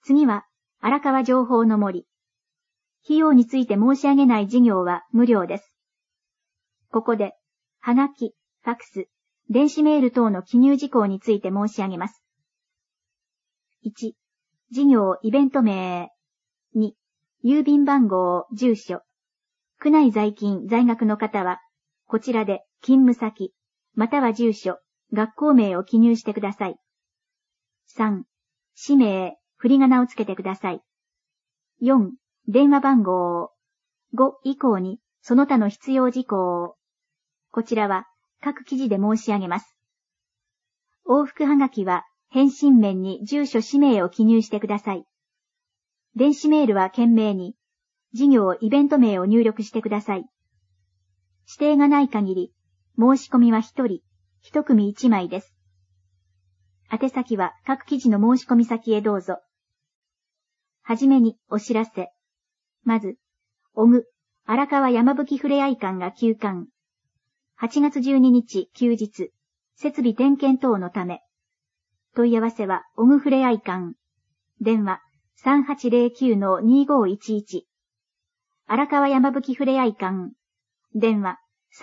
次は、荒川情報の森。費用について申し上げない事業は無料です。ここで、はがき、ファックス、電子メール等の記入事項について申し上げます。1、事業イベント名。2、郵便番号、住所。区内在勤、在学の方は、こちらで勤務先、または住所、学校名を記入してください。3、氏名、振り仮名をつけてください。4、電話番号。5以降に、その他の必要事項。こちらは、各記事で申し上げます。往復はがきは、返信面に住所氏名を記入してください。電子メールは懸命に、事業イベント名を入力してください。指定がない限り、申し込みは1人、1組1枚です。宛先は各記事の申し込み先へどうぞ。はじめにお知らせ。まず、小具、荒川山吹ふれあい館が休館。8月12日休日、設備点検等のため。問い合わせは小具ふれあい館。電話3809-2511。荒川山吹ふれあい館。電話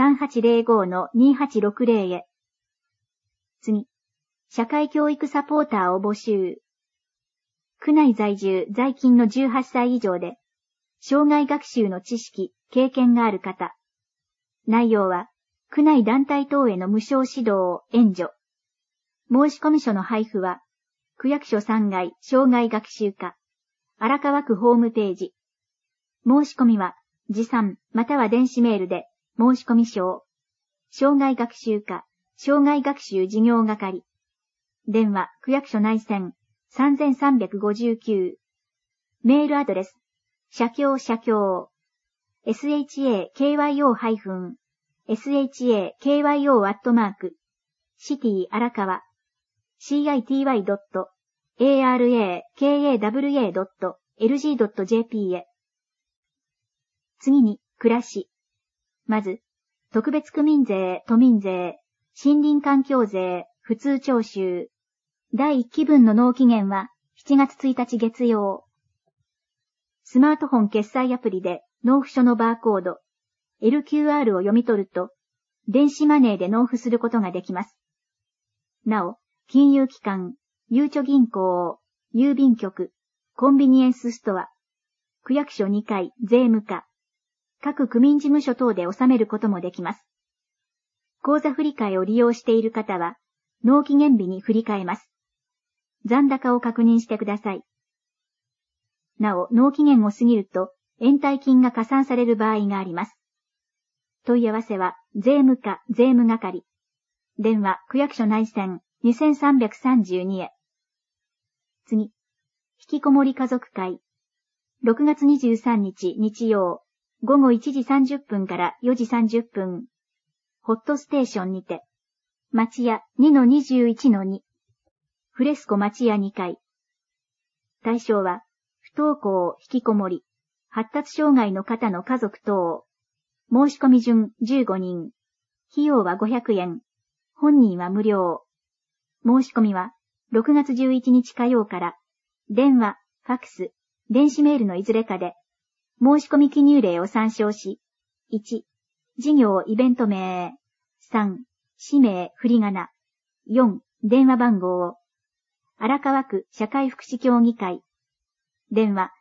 3805-2860へ。次、社会教育サポーターを募集。区内在住在勤の18歳以上で、障害学習の知識、経験がある方。内容は、区内団体等への無償指導、援助。申込書の配布は、区役所3階障害学習課、荒川区ホームページ。申し込みは、持参または電子メールで、申込書を。障害学習課、障害学習事業係。電話、区役所内線、3359。メールアドレス、社協、shakyo@city 荒川、city.arakawa.lg.jp へ。次に、暮らし。まず、特別区民税、都民税、森林環境税、普通徴収。第1期分の納期限は7月1日月曜。スマートフォン決済アプリで納付書のバーコード、LQR を読み取ると、電子マネーで納付することができます。なお、金融機関、ゆうちょ銀行、郵便局、コンビニエンスストア、区役所2階、税務課、各区民事務所等で納めることもできます。口座振替を利用している方は、納期限日に振り替えます。残高を確認してください。なお、納期限を過ぎると、延滞金が加算される場合があります。問い合わせは、税務課、税務係。電話、区役所内線、2332へ。次。引きこもり家族会。6月23日日曜、午後1時30分から4時30分。ホットステーションにて。町屋 2-21-2。フレスコ町屋2階。対象は、不登校、引きこもり、発達障害の方の家族等。申し込み順15人。費用は500円。本人は無料。申し込みは、6月11日火曜から、電話、ファックス、電子メールのいずれかで、申し込み記入例を参照し、1、事業イベント名、3、氏名、振り仮名、4、電話番号、荒川区社会福祉協議会、電話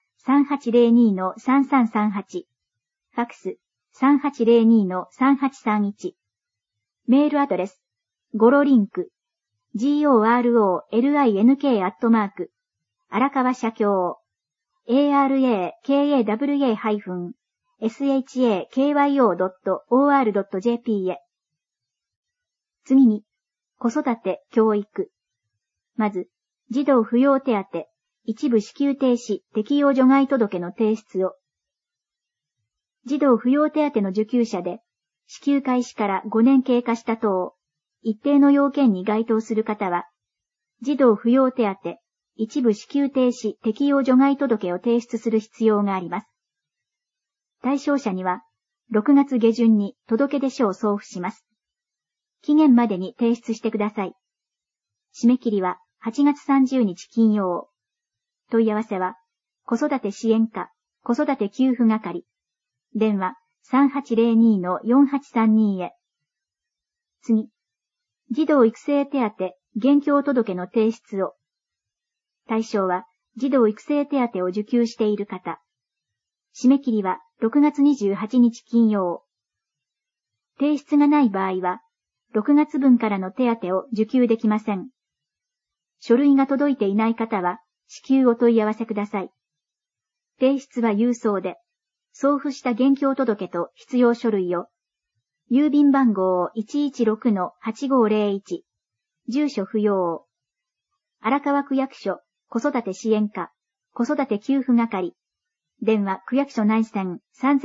3802-3338、ファックス3802-3831、メールアドレス、ゴロリンク、gorolink@ 荒川社協、arakwa-shakyo.or.jp へ。次に、子育て、教育。まず、児童扶養手当、一部支給停止適用除外届の提出を。児童扶養手当の受給者で、支給開始から5年経過した等、一定の要件に該当する方は、児童扶養手当、一部支給停止適用除外届を提出する必要があります。対象者には、6月下旬に届出書を送付します。期限までに提出してください。締め切りは8月30日金曜。 問い合わせは、子育て支援課、子育て給付係。電話、3802-4832へ。次。児童育成手当、現況届の提出を。対象は、児童育成手当を受給している方。締め切りは6月28日金曜。提出がない場合は、6月分からの手当を受給できません。書類が届いていない方は、至急お問い合わせください。提出は郵送で、送付した現況届と必要書類を、郵便番号 116-8501、住所不要。荒川区役所、子育て支援課、子育て給付係。電話区役所内線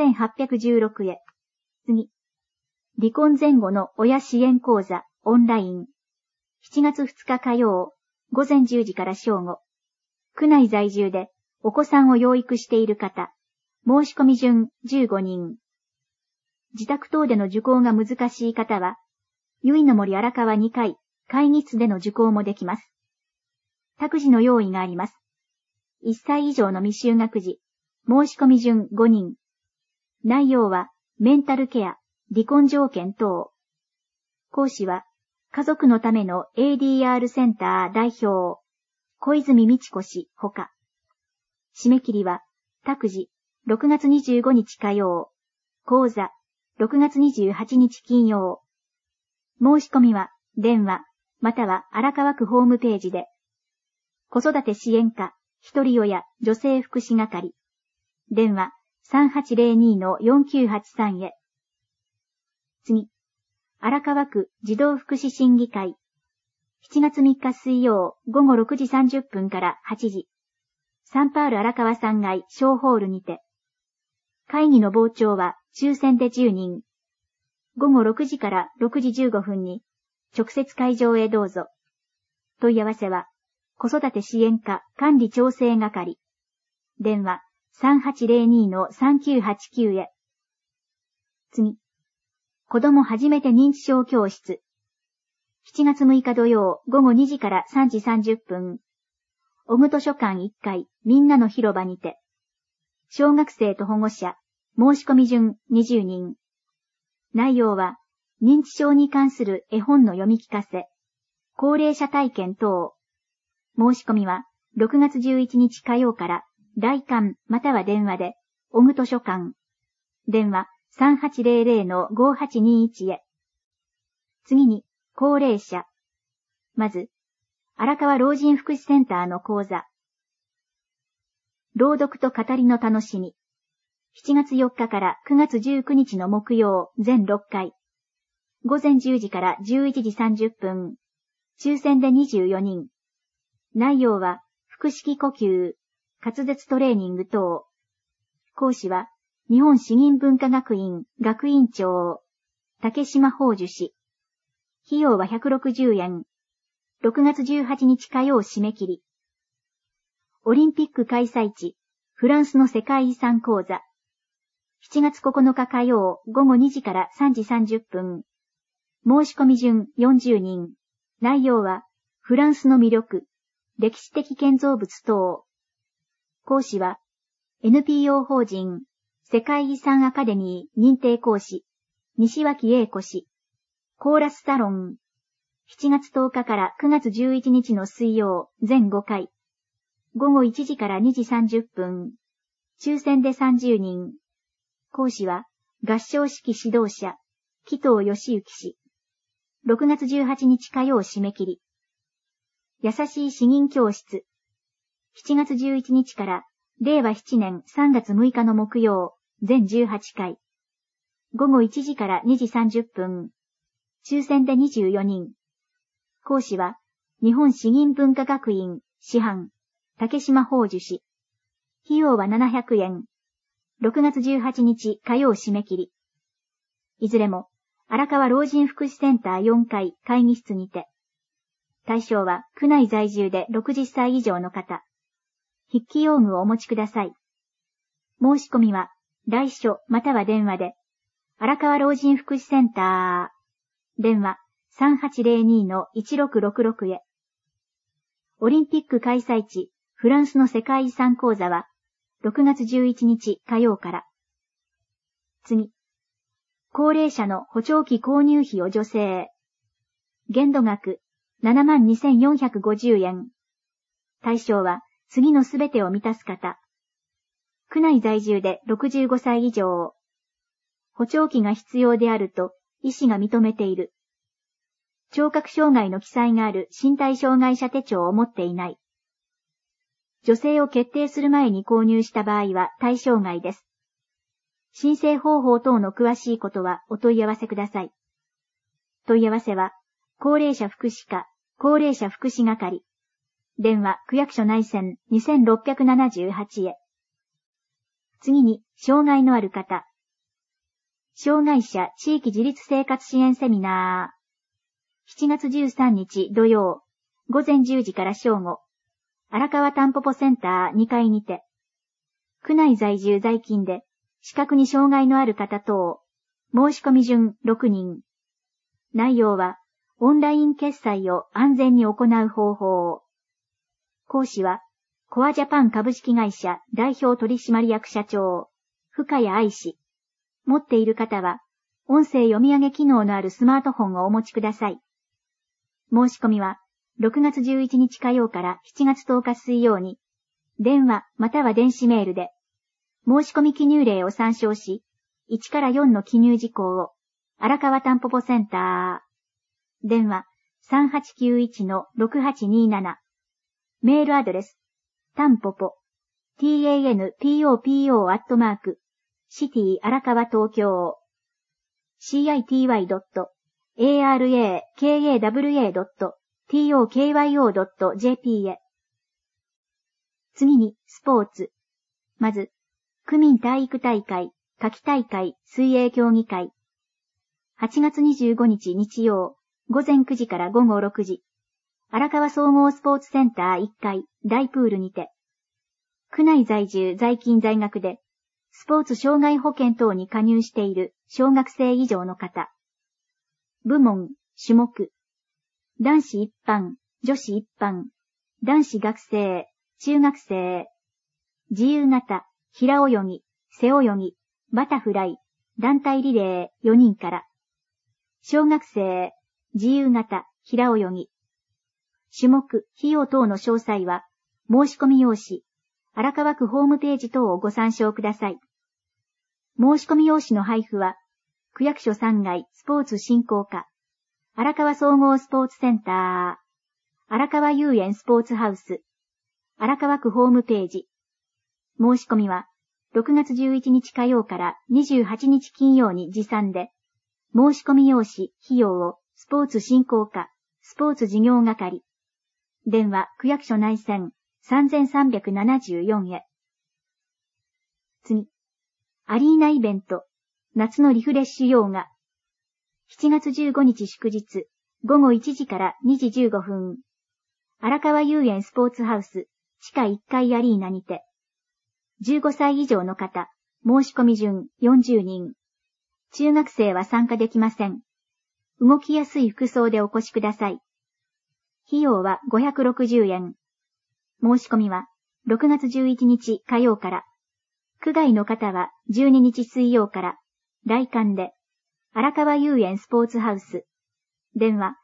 3816へ。次。離婚前後の親支援講座、オンライン。7月2日火曜、午前10時から正午。区内在住でお子さんを養育している方。申し込み順15人。自宅等での受講が難しい方は、由比の森荒川2階、会議室での受講もできます。託児の用意があります。1歳以上の未就学児。申し込み順5人。内容は、メンタルケア、離婚条件等。講師は、家族のための ADR センター代表、小泉美智子氏ほか。締め切りは、託児、6月25日火曜。講座、6月28日金曜。申し込みは、電話、または荒川区ホームページで。子育て支援課、一人親、女性福祉係。電話、3802-4983へ。次。荒川区児童福祉審議会。7月3日水曜午後6時30分から8時。サンパール荒川3階小ホールにて。会議の傍聴は抽選で10人。午後6時から6時15分に直接会場へどうぞ。問い合わせは子育て支援課管理調整係。電話3802-3989へ。次。子供初めて認知症教室。7月6日土曜午後2時から3時30分。小具図書館1階みんなの広場にて。小学生と保護者、申し込み順20人。内容は、認知症に関する絵本の読み聞かせ、高齢者体験等。申し込みは、6月11日火曜から、来館または電話で、小具図書館。電話3800-5821へ。次に、高齢者。まず、荒川老人福祉センターの講座。朗読と語りの楽しみ。7月4日から9月19日の木曜全6回。午前10時から11時30分。抽選で24人。内容は、腹式呼吸、滑舌トレーニング等。講師は、日本詩吟文化学院学院長、竹島宝珠氏。費用は160円。6月18日火曜締め切り。オリンピック開催地、フランスの世界遺産講座。7月9日火曜午後2時から3時30分。申し込み順40人。内容は、フランスの魅力、歴史的建造物等。講師は、NPO 法人、世界遺産アカデミー認定講師、西脇英子氏。コーラスサロン。7月10日から9月11日の水曜、全5回。午後1時から2時30分。抽選で30人。講師は、合唱式指導者、紀藤義行氏。6月18日火曜締め切り。優しい詩吟教室。7月11日から、令和7年3月6日の木曜、全18回。午後1時から2時30分。抽選で24人。講師は、日本詩吟文化学院、師範、竹島宝珠氏。費用は700円。6月18日火曜締め切り。いずれも、荒川老人福祉センター4階会議室にて。対象は、区内在住で60歳以上の方。筆記用具をお持ちください。申し込みは、来所または電話で、荒川老人福祉センター、電話3802-1666へ。オリンピック開催地、フフランスの世界遺産講座は、6月11日火曜から。次。高齢者の補聴器購入費を助成。限度額、72,450円。対象は、次のすべてを満たす方。区内在住で65歳以上。補聴器が必要であると、医師が認めている。聴覚障害の記載がある身体障害者手帳を持っていない。助成を決定する前に購入した場合は対象外です。申請方法等の詳しいことはお問い合わせください。問い合わせは、高齢者福祉課、高齢者福祉係。電話、区役所内線2678へ。次に、障害のある方。障害者地域自立生活支援セミナー。7月13日土曜、午前10時から正午。荒川たんぽぽセンター2階にて。区内在住在勤で、視覚に障害のある方等。申し込み順6人。内容は、オンライン決済を安全に行う方法。講師は、コアジャパン株式会社代表取締役社長、深谷愛氏。持っている方は、音声読み上げ機能のあるスマートフォンをお持ちください。申し込みは、6月11日火曜から7月10日水曜に、電話または電子メールで、申し込み記入例を参照し、1から4の記入事項を、荒川たんぽぽセンター。電話、3891-6827。メールアドレス、たんぽぽ、tanpopo@city 荒川東京、city.arakawa.tokyo.jp へ。次に、スポーツ。まず、区民体育大会、夏季大会、水泳競技会。8月25日日曜、午前9時から午後6時。荒川総合スポーツセンター1階、大プールにて。区内在住在勤在学で、スポーツ障害保険等に加入している小学生以上の方。部門、種目。男子一般、女子一般、男子学生、中学生。自由形、平泳ぎ、背泳ぎ、バタフライ、団体リレー4人から。小学生、自由形、平泳ぎ。種目、費用等の詳細は、申し込み用紙、荒川区ホームページ等をご参照ください。申し込み用紙の配布は、区役所3階スポーツ振興課、荒川総合スポーツセンター、荒川遊園スポーツハウス、荒川区ホームページ。申し込みは、6月11日火曜から28日金曜に持参で、申し込み用紙、費用をスポーツ振興課、スポーツ事業係。電話、区役所内線3374へ。次。アリーナイベント、夏のリフレッシュヨーガ。7月15日祝日、午後1時から2時15分。荒川遊園スポーツハウス、地下1階アリーナにて。15歳以上の方、申し込み順40人。中学生は参加できません。動きやすい服装でお越しください。費用は560円。申し込みは6月11日火曜から。区外の方は12日水曜から。来館で。荒川遊園スポーツハウス。電話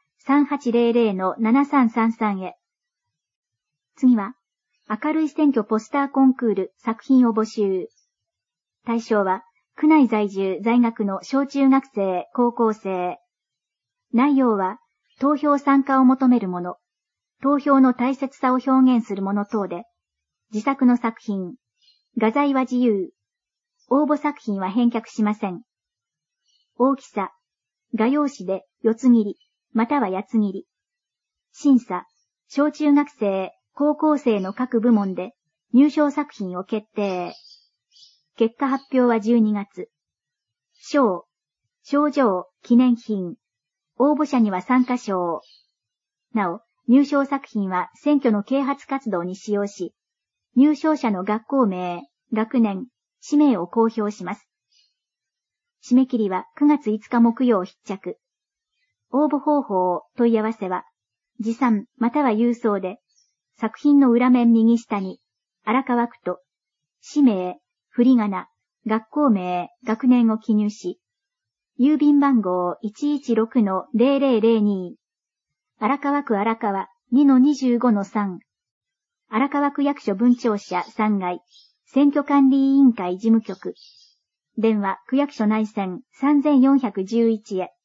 3800-7333 へ。次は、明るい選挙ポスターコンクール作品を募集。対象は、区内在住在学の小中学生、高校生。内容は、投票参加を求めるもの、投票の大切さを表現するもの等で、自作の作品、画材は自由。応募作品は返却しません。大きさ、画用紙で四つ切り、または八つ切り。審査、小中学生、高校生の各部門で入賞作品を決定。結果発表は12月。賞、賞状、記念品。応募者には参加賞。なお、入賞作品は選挙の啓発活動に使用し、入賞者の学校名、学年、氏名を公表します。締め切りは9月5日木曜必着。応募方法、問い合わせは、持参または郵送で、 作品の裏面右下に、荒川区と、氏名、振り仮名、学校名、学年を記入し、郵便番号 116-0002、荒川区荒川 2-25-3、荒川区役所分庁舎3階、選挙管理委員会事務局、電話区役所内線3411へ。